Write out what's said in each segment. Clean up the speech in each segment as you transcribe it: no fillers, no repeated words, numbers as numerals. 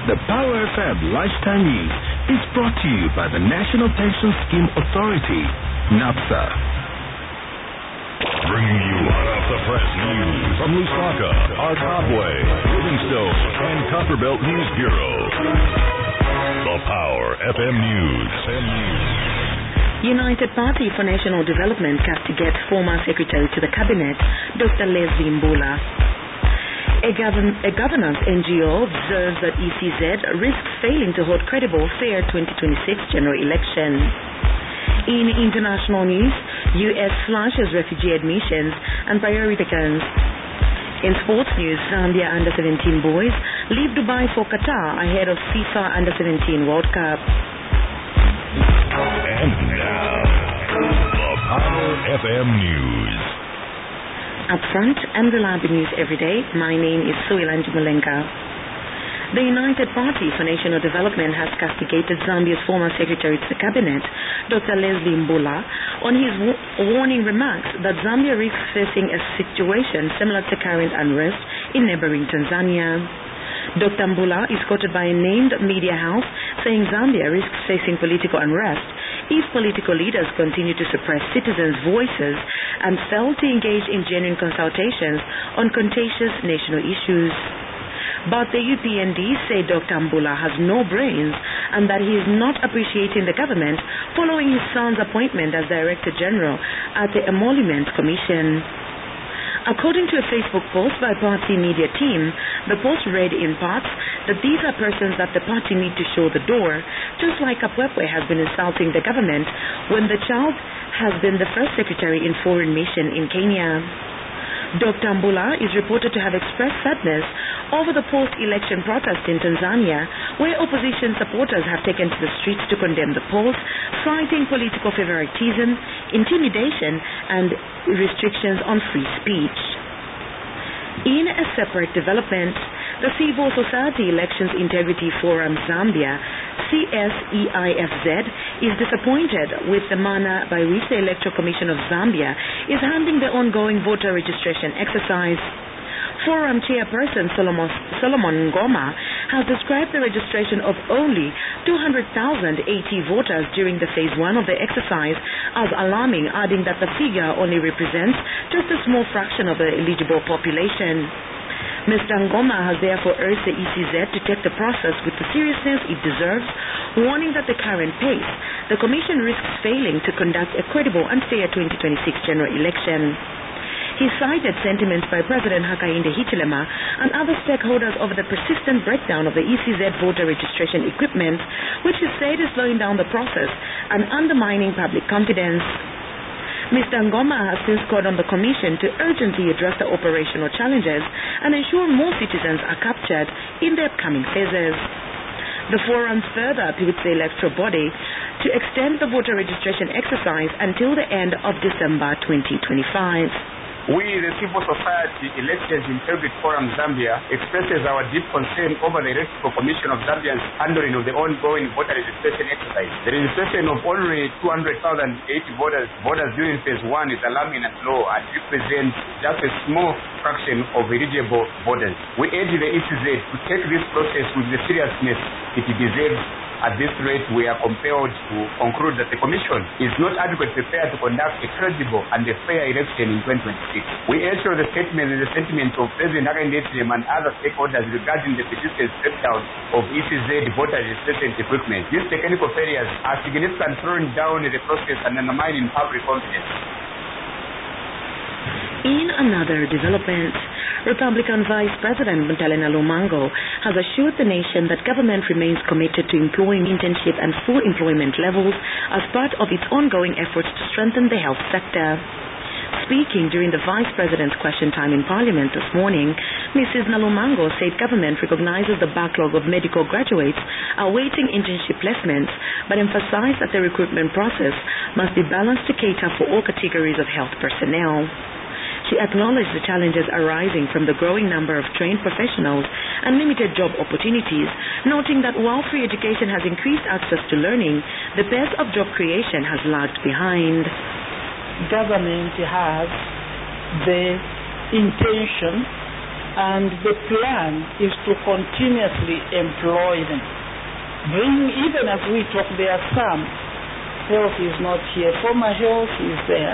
The Power FM Lifetime News is brought to you by the National Pension Scheme Authority, NAPSA. Bringing you hot-off-the-press news from Lusaka, our Topway, Livingstone, and Copperbelt News Bureau. The Power FM News. United Party for National Development castigates former Secretary to the Cabinet, Dr. Leslie Mbula. A governance NGO observes that ECZ risks failing to hold credible, fair 2026 general election. In international news, U.S. slashes refugee admissions and priority guns. In sports news, Zambia under-17 boys leave Dubai for Qatar ahead of FIFA under-17 World Cup. And now, the Power FM News. Up front and reliable news every day, my name is Suilanji Mulenga. The United Party for National Development has castigated Zambia's former Secretary to the Cabinet, Dr. Leslie Mbula, on his warning remarks that Zambia risks facing a situation similar to current unrest in neighboring Tanzania. Dr. Mbula is quoted by a named media house saying Zambia risks facing political unrest if political leaders continue to suppress citizens' voices and fail to engage in genuine consultations on contentious national issues. But the UPND say Dr. Mbula has no brains and that he is not appreciating the government following his son's appointment as Director General at the Emolument Commission. According to a Facebook post by party media team, the post read in parts that these are persons that the party need to show the door, just like Apwepwe has been insulting the government when the child has been the first secretary in foreign mission in Kenya. Dr. Mbula is reported to have expressed sadness over the post-election protest in Tanzania, where opposition supporters have taken to the streets to condemn the polls, citing political favoritism, intimidation, and restrictions on free speech. In a separate development, the Civil Society Elections Integrity Forum Zambia, CSEIFZ, is disappointed with the manner by which the Electoral Commission of Zambia is handling the ongoing voter registration exercise. Forum chairperson Solomon Ngoma has described the registration of only 200,080 voters during the phase 1 of the exercise as alarming, adding that the figure only represents just a small fraction of the eligible population. Mr. Ngoma has therefore urged the ECZ to take the process with the seriousness it deserves, warning that the current pace, the Commission risks failing to conduct a credible and fair 2026 general election. He cited sentiments by President Hakainde Hichilema and other stakeholders over the persistent breakdown of the ECZ voter registration equipment, which he said is slowing down the process and undermining public confidence. Mr. Ngoma has since called on the Commission to urgently address the operational challenges and ensure more citizens are captured in the upcoming phases. The forum further appealed to the electoral body to extend the voter registration exercise until the end of December 2025. We, the Civil Society Elections Integrity Forum Zambia, expresses our deep concern over the Electoral Commission of Zambia's handling of the ongoing voter registration exercise. The registration of only 200,080 voters during phase 1 is alarming and low and represents just a small fraction of eligible voters. We urge the ECZ to take this process with the seriousness it deserves. At this rate, we are compelled to conclude that the Commission is not adequately prepared to conduct a credible and a fair election in 2026. We echo the statement and the sentiment of President Hakainde Hichilema and other stakeholders regarding the persistent breakdown of ECZ voter registration equipment. These technical failures are significant, slowing down the process and undermining public confidence. In another development, Republican Vice President Muntalena Lumango has assured the nation that government remains committed to employing internship and full employment levels as part of its ongoing efforts to strengthen the health sector. Speaking during the Vice President's question time in Parliament this morning, Mrs. Nalumango said government recognizes the backlog of medical graduates awaiting internship placements, but emphasized that the recruitment process must be balanced to cater for all categories of health personnel. She acknowledged the challenges arising from the growing number of trained professionals and limited job opportunities, noting that while free education has increased access to learning, the pace of job creation has lagged behind. Government has the intention And the plan is to continuously employ them. Even as we talk, there are some. Health is not here. Former health is there.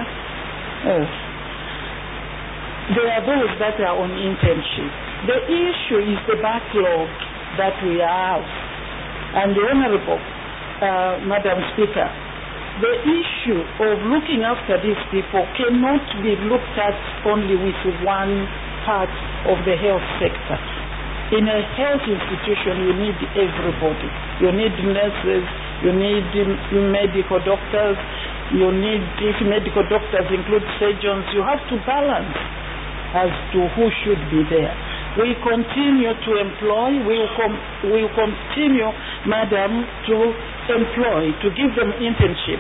There are those that are on internship. The issue is the backlog that we have. And the Honorable Madam Speaker, the issue of looking after these people cannot be looked at only with one part of the health sector. In a health institution, you need everybody. You need nurses, you need medical doctors, you need, if medical doctors include surgeons, you have to balance as to who should be there. We continue to employ, we will continue, Madam, to employ, to give them internship.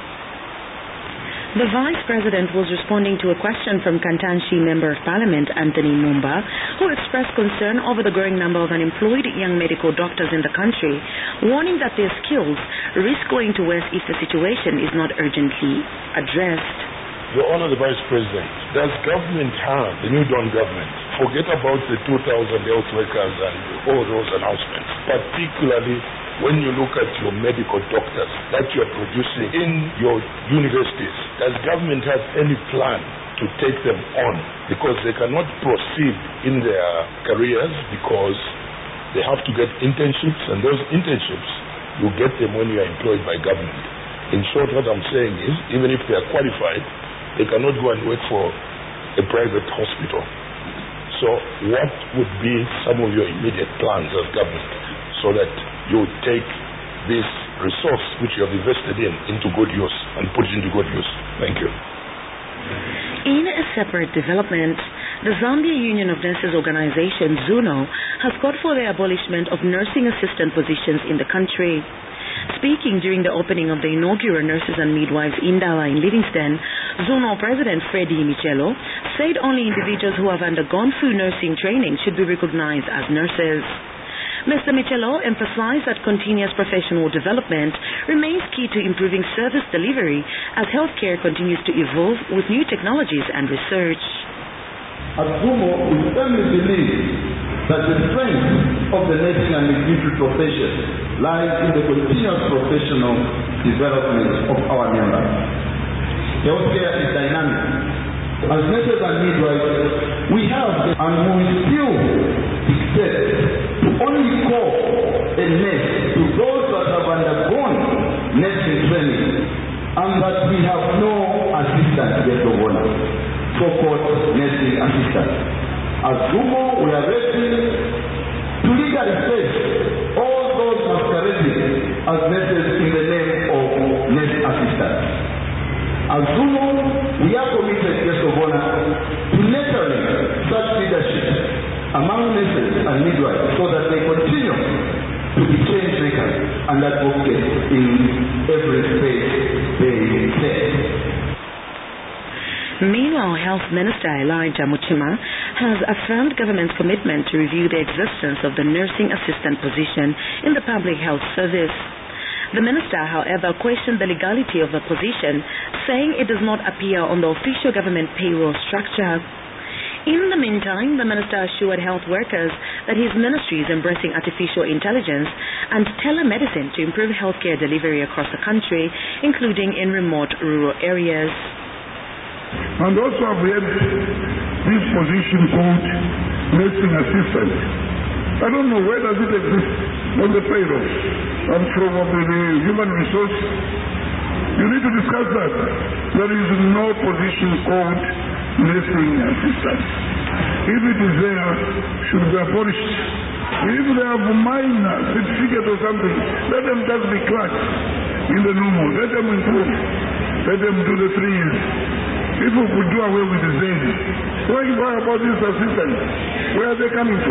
The Vice President was responding to a question from Kantanshi Member of Parliament Anthony Mumba, who expressed concern over the growing number of unemployed young medical doctors in the country, warning that their skills risk going to waste if the situation is not urgently addressed. Your Honor, the Vice President, does government have, the New Dawn government, forget about the 2,000 health workers and all those announcements, particularly when you look at your medical doctors that you are producing in your universities? Does government have any plan to take them on? Because they cannot proceed in their careers because they have to get internships, and those internships, you get them when you are employed by government. In short, what I'm saying is, even if they are qualified, they cannot go and work for a private hospital. So what would be some of your immediate plans as government so that you would take this resource which you have invested into good use and put it into good use? Thank you. In a separate development, the Zambia Union of Nurses organization, ZUNO, has called for the abolishment of nursing assistant positions in the country. Speaking during the opening of the inaugural Nurses and Midwives Indala in Livingston, ZUNO President Freddie Michelo said only individuals who have undergone full nursing training should be recognized as nurses. Mr. Michelo emphasized that continuous professional development remains key to improving service delivery as healthcare continues to evolve with new technologies and research. At ZUNO, we firmly believe that the strength of the nursing and midwifery profession lies in the continuous professional development of our members. Healthcare is dynamic. As nurses and midwives, we have and we will still dictate to only call a nurse to those that have undergone nursing training, and that we have no assistant yet of honor, so-called nursing assistant. As ZUNO, we are ready to legally face all those masquerading as nurses in the name of nurse assistants. As ZUNO, we are committed, guest of honor, to nurturing such leadership among nurses and midwives so that they continue to be change makers and advocates in every space they take. Meanwhile, Health Minister Elijah Muchima has affirmed government's commitment to review the existence of the nursing assistant position in the public health service. The minister, however, questioned the legality of the position, saying it does not appear on the official government payroll structure. In the meantime, the minister assured health workers that his ministry is embracing artificial intelligence and telemedicine to improve healthcare delivery across the country, including in remote rural areas. And also I've heard this position called nursing assistant. I don't know, where does it exist on the payroll? And from the human resource, you need to discuss that. There is no position called nursing assistant. If it is there, should be abolished. If they have a minor certificate or something, let them just be clerks in the normal. Let them improve. Let them do the 3 years. People could do away with the Zen. Why about these assistants? Where are they coming from?